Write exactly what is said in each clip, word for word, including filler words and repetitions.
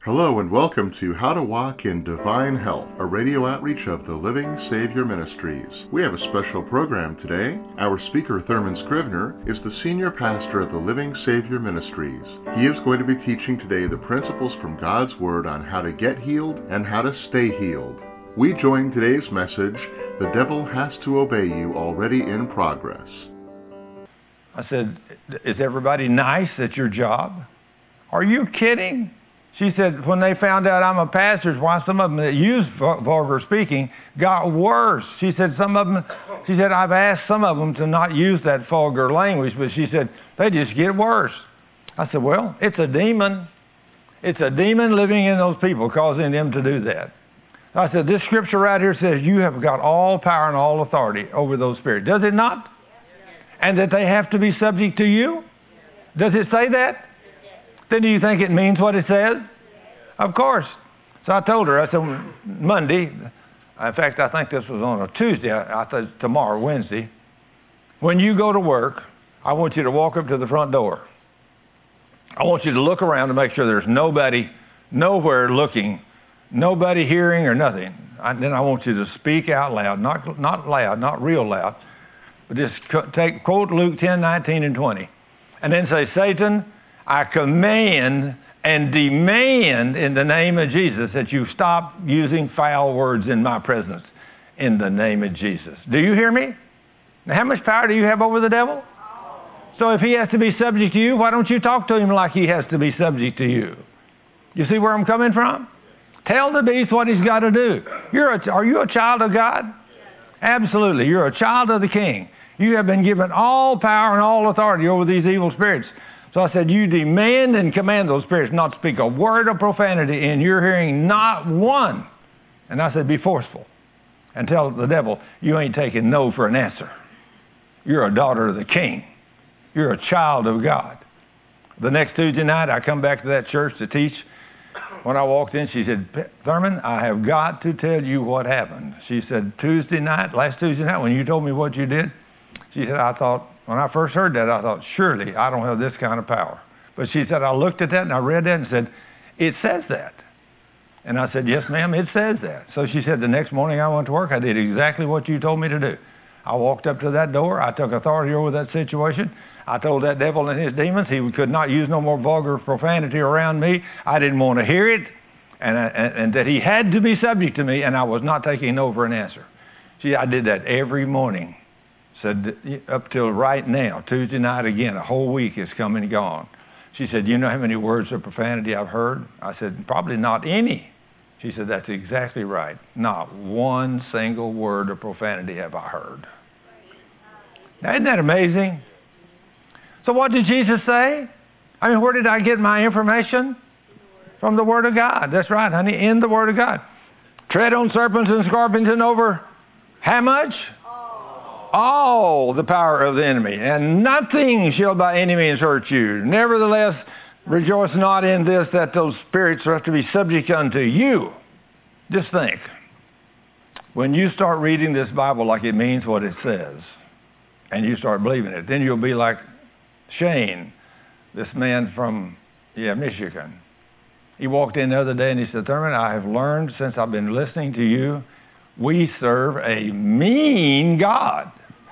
Hello and welcome to How to Walk in Divine Health, a radio outreach of the Living Savior Ministries. We have a special program today. Our speaker, Thurman Scrivener, is the senior pastor of the Living Savior Ministries. He is going to be teaching today the principles from God's Word on how to get healed and how to stay healed. We join today's message, The Devil Has to Obey You, already in progress. I said, is everybody nice at your job? Are you kidding? She said, when they found out I'm a pastor, why some of them that use vulgar speaking got worse. She said, some of them, she said, I've asked some of them to not use that vulgar language, but she said, they just get worse. I said, well, it's a demon. It's a demon living in those people, causing them to do that. I said, this scripture right here says you have got all power and all authority over those spirits. Does it not? And that they have to be subject to you? Does it say that? Then do you think it means what it says? Of course. So I told her, I said, Monday, in fact, I think this was on a Tuesday, I, I thought tomorrow, Wednesday, when you go to work, I want you to walk up to the front door. I want you to look around to make sure there's nobody, nowhere looking, nobody hearing or nothing. I, then I want you to speak out loud, not, not loud, not real loud, but just take, quote Luke ten, nineteen, and twenty. And then say, Satan, I command and demand in the name of Jesus that you stop using foul words in my presence in the name of Jesus. Do you hear me? Now, how much power do you have over the devil? So if he has to be subject to you, why don't you talk to him like he has to be subject to you? You see where I'm coming from? Tell the beast what he's got to do. You're a, are you a child of God? Absolutely. You're a child of the King. You have been given all power and all authority over these evil spirits. So I said, you demand and command those spirits not to speak a word of profanity in your hearing, not one. And I said, be forceful and tell the devil, you ain't taking no for an answer. You're a daughter of the King. You're a child of God. The next Tuesday night, I come back to that church to teach. When I walked in, she said, Thurman, I have got to tell you what happened. She said, Tuesday night, last Tuesday night, when you told me what you did, she said, I thought, when I first heard that, I thought, surely I don't have this kind of power. But she said, I looked at that and I read that and said, it says that. And I said, yes, ma'am, it says that. So she said, the next morning I went to work, I did exactly what you told me to do. I walked up to that door. I took authority over that situation. I told that devil and his demons he could not use no more vulgar profanity around me. I didn't want to hear it. And, I, and, and that he had to be subject to me, and I was not taking no for an answer. See, I did that every morning. Said, up till right now, Tuesday night again, a whole week is come and gone. She said, you know how many words of profanity I've heard? I said, probably not any. She said, that's exactly right. Not one single word of profanity have I heard. Now, isn't that amazing? So what did Jesus say? I mean, where did I get my information? From the Word of God. That's right, honey, in the Word of God. Tread on serpents and scorpions and over how much? All the power of the enemy, and nothing shall by any means hurt you. Nevertheless, rejoice not in this, that those spirits are to be subject unto you. Just think, when you start reading this Bible like it means what it says, and you start believing it, then you'll be like Shane, this man from yeah, Michigan. He walked in the other day and he said, Thurman, I have learned since I've been listening to you, we serve a mean God.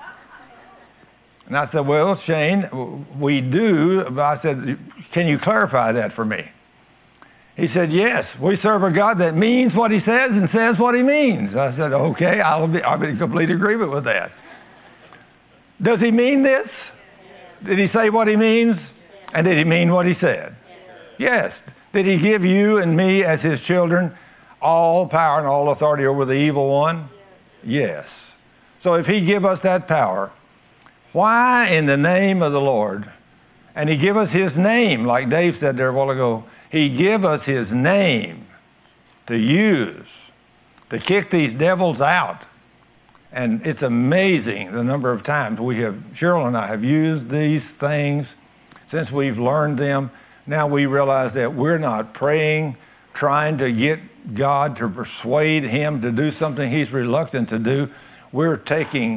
And I said, well, Shane, we do. But I said, can you clarify that for me? He said, yes, we serve a God that means what he says and says what he means. I said, okay, I'll be, I'll be in complete agreement with that. Does he mean this? Did he say what he means? And did he mean what he said? Yes. Did he give you and me as his children all power and all authority over the evil one? Yes. So if he give us that power, why in the name of the Lord, and he give us his name, like Dave said there a while ago, he give us his name to use, to kick these devils out. And it's amazing the number of times we have, Cheryl and I have used these things since we've learned them. Now we realize that we're not praying, trying to get God to persuade him to do something he's reluctant to do. We're taking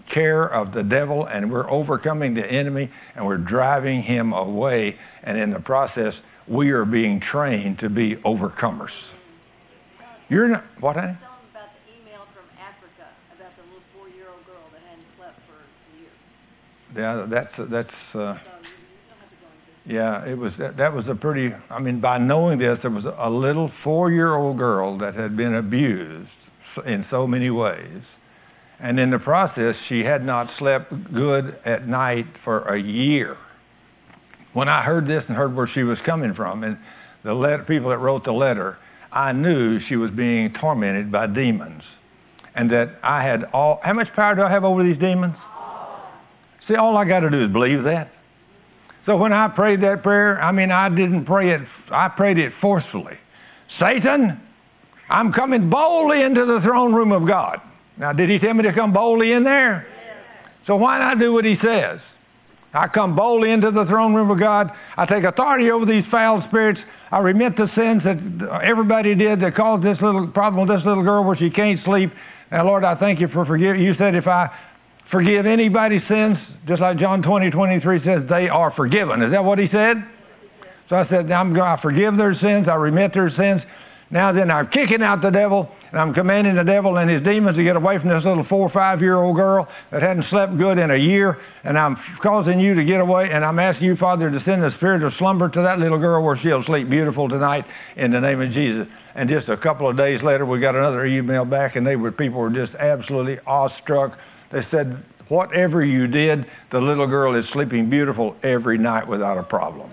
care of the devil, and we're overcoming the enemy, and we're driving him away. And in the process, we are being trained to be overcomers. You're not, what, honey? Tell them about the email from Africa about the little four-year-old girl that hadn't slept for a year. Yeah, that's, that's, uh, So you, you don't have to go into it. yeah, it was, that, that was a pretty, I mean, by knowing this, there was a little four-year-old girl that had been abused in so many ways. And in the process, she had not slept good at night for a year. When I heard this and heard where she was coming from, and the let, people that wrote the letter, I knew she was being tormented by demons. And that I had all, how much power do I have over these demons? See, all I got to do is believe that. So when I prayed that prayer, I mean, I didn't pray it, I prayed it forcefully. Satan, I'm coming boldly into the throne room of God. Now, did he tell me to come boldly in there? Yes. So why not do what he says? I come boldly into the throne room of God. I take authority over these foul spirits. I remit the sins that everybody did that caused this little problem with this little girl where she can't sleep. Now, Lord, I thank you for forgiving. You said if I forgive anybody's sins, just like John twenty, twenty-three says, they are forgiven. Is that what he said? So I said, I'm going to forgive their sins. I remit their sins. Now then, I'm kicking out the devil, and I'm commanding the devil and his demons to get away from this little four or five-year-old girl that hadn't slept good in a year, and I'm causing you to get away, and I'm asking you, Father, to send the spirit of slumber to that little girl where she'll sleep beautiful tonight in the name of Jesus. And just a couple of days later, we got another email back, and they were people were just absolutely awestruck. They said, whatever you did, the little girl is sleeping beautiful every night without a problem.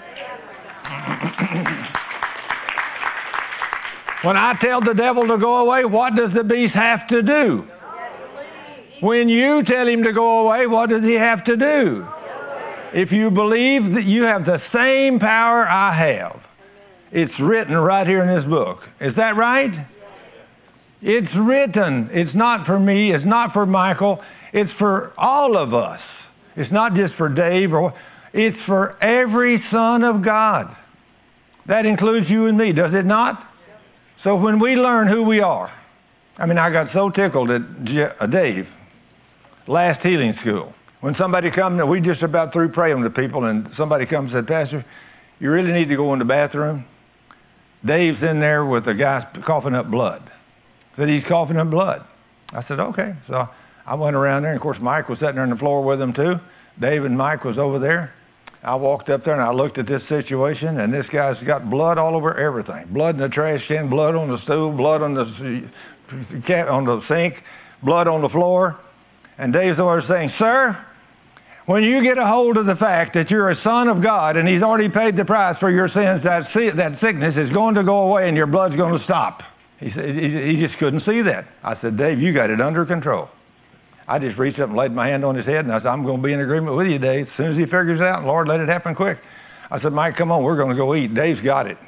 When I tell the devil to go away, what does the beast have to do? When you tell him to go away, what does he have to do? If you believe that you have the same power I have, it's written right here in this book. Is that right? It's written. It's not for me. It's not for Michael. It's for all of us. It's not just for Dave. Or it's for every son of God. That includes you and me, does it not? So when we learn who we are, I mean, I got so tickled at J- uh, Dave, last healing school. When somebody comes, we just about through praying to people, and somebody comes and said, Pastor, you really need to go in the bathroom. Dave's in there with a guy coughing up blood. Said he's coughing up blood. I said, okay. So I went around there, and of course Mike was sitting there on the floor with him too. Dave and Mike was over there. I walked up there and I looked at this situation, and this guy's got blood all over everything. Blood in the trash can, blood on the stool, blood on the cat on the sink, blood on the floor. And Dave's over saying, sir, when you get a hold of the fact that you're a son of God and he's already paid the price for your sins, that, that sickness is going to go away and your blood's going to stop. He said he just couldn't see that. I said, Dave, you got it under control. I just reached up and laid my hand on his head, and I said, I'm going to be in agreement with you, Dave. As soon as he figures it out, Lord, let it happen quick. I said, Mike, come on, we're going to go eat. Dave's got it.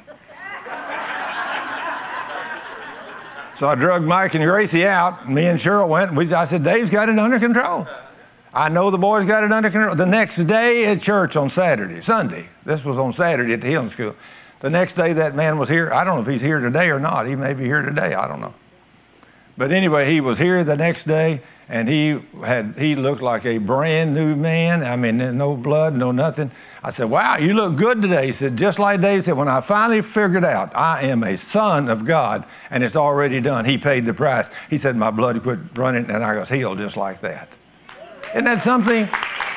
So I drugged Mike and Gracie out. Me and Cheryl went. And we, I said, Dave's got it under control. I know the boys got it under control. The next day at church on Saturday, Sunday. This was on Saturday at the healing school. The next day that man was here. I don't know if he's here today or not. He may be here today. I don't know. But anyway, he was here the next day, and he had he looked like a brand new man. I mean, no blood, no nothing. I said, wow, you look good today. He said, just like Dave said, when I finally figured out I am a son of God, and it's already done, he paid the price. He said, my blood quit running, and I was healed just like that. Isn't that something?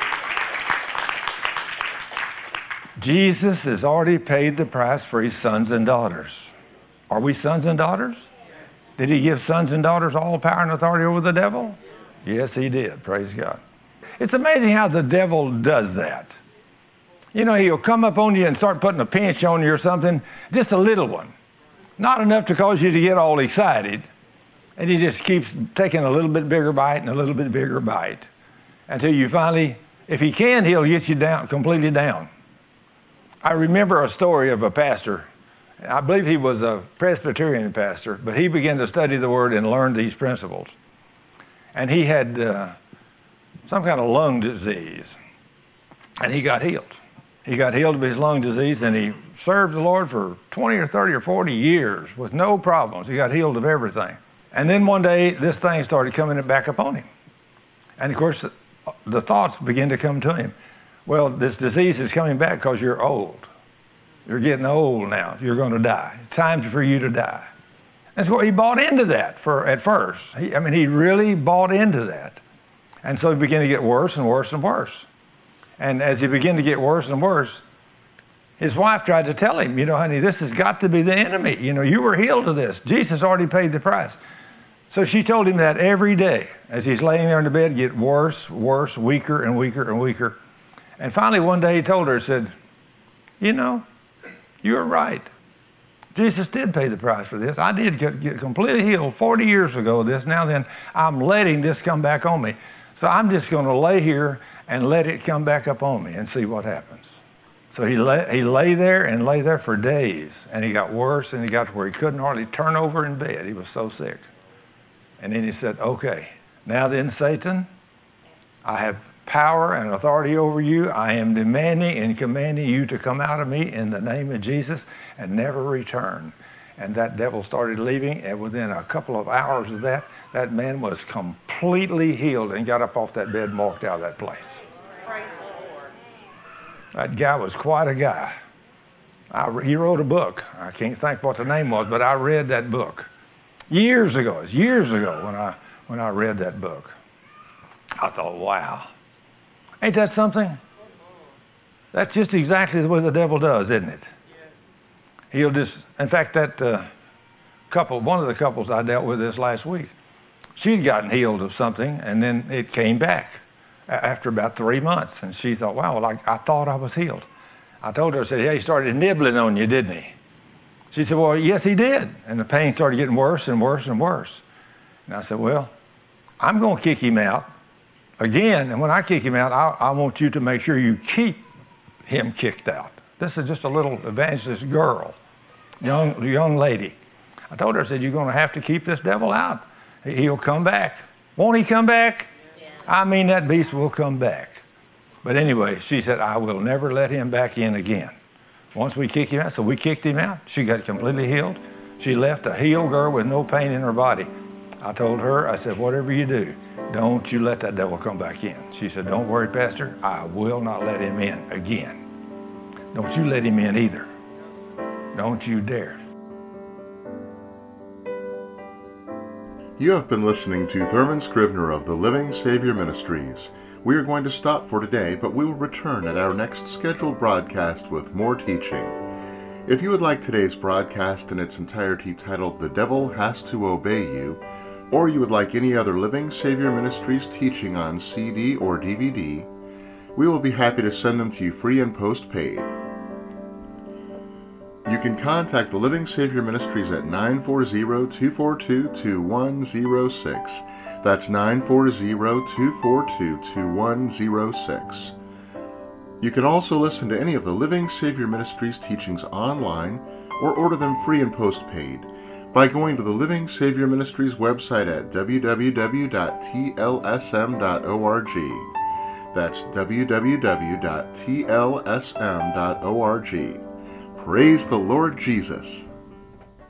Jesus has already paid the price for his sons and daughters. Are we sons and daughters? Did he give sons and daughters all power and authority over the devil? Yes, he did. Praise God. It's amazing how the devil does that. You know, he'll come up on you and start putting a pinch on you or something, just a little one. Not enough to cause you to get all excited. And he just keeps taking a little bit bigger bite and a little bit bigger bite until you finally, if he can, he'll get you down, completely down. I remember a story of a pastor. I believe he was a Presbyterian pastor, but he began to study the Word and learn these principles. And he had uh, some kind of lung disease, and he got healed. He got healed of his lung disease, and he served the Lord for twenty or thirty or forty years with no problems. He got healed of everything. And then one day, this thing started coming back upon him. And of course, the thoughts begin to come to him. Well, this disease is coming back because you're old. You're getting old now. You're going to die. It's time for you to die. And so he bought into that for at first. He, I mean, he really bought into that. And so it began to get worse and worse and worse. And as he began to get worse and worse, his wife tried to tell him, you know, honey, this has got to be the enemy. You know, you were healed of this. Jesus already paid the price. So she told him that every day as he's laying there in the bed, get worse, worse, weaker and weaker and weaker. And finally one day he told her, said, you know, you were right. Jesus did pay the price for this. I did get, get completely healed forty years ago of this. Now then, I'm letting this come back on me. So I'm just going to lay here and let it come back up on me and see what happens. So he lay, he lay there and lay there for days. And he got worse and he got to where he couldn't hardly turn over in bed. He was so sick. And then he said, okay, now then, Satan, I have power and authority over you. I am demanding and commanding you to come out of me in the name of Jesus and never return. And that devil started leaving, and within a couple of hours of that, that man was completely healed and got up off that bed and walked out of that place. Praise the Lord. That guy was quite a guy. I, he wrote a book. I can't think what the name was, but I read that book years ago. It was years ago when I when I read that book. I thought, wow. Ain't that something? That's just exactly the way the devil does, isn't it? He'll just, in fact, that uh, couple, one of the couples I dealt with this last week, she'd gotten healed of something, and then it came back after about three months. And she thought, wow, well, I, I thought I was healed. I told her, I said, yeah, he started nibbling on you, didn't he? She said, well, yes, he did. And the pain started getting worse and worse and worse. And I said, well, I'm going to kick him out again. And when I kick him out, I, I want you to make sure you keep him kicked out. This is just a little evangelist girl, young young lady. I told her, I said, you're going to have to keep this devil out. He'll come back. Won't he come back? Yeah. I mean, that beast will come back. But anyway, she said, I will never let him back in again. Once we kick him out, so we kicked him out. She got completely healed. She left a healed girl with no pain in her body. I told her, I said, whatever you do, don't you let that devil come back in. She said, don't worry, Pastor. I will not let him in again. Don't you let him in either. Don't you dare. You have been listening to Thurman Scrivener of the Living Savior Ministries. We are going to stop for today, but we will return at our next scheduled broadcast with more teaching. If you would like today's broadcast in its entirety titled The Devil Has to Obey You, or you would like any other Living Savior Ministries teaching on C D or D V D, we will be happy to send them to you free and postpaid. You can contact the Living Savior Ministries at nine four zero, two four two, two one zero six. That's nine four zero, two four two, two one zero six. You can also listen to any of the Living Savior Ministries teachings online or order them free and postpaid by going to the Living Savior Ministries website at w w w dot t l s m dot org. That's w w w dot t l s m dot org. Praise the Lord Jesus.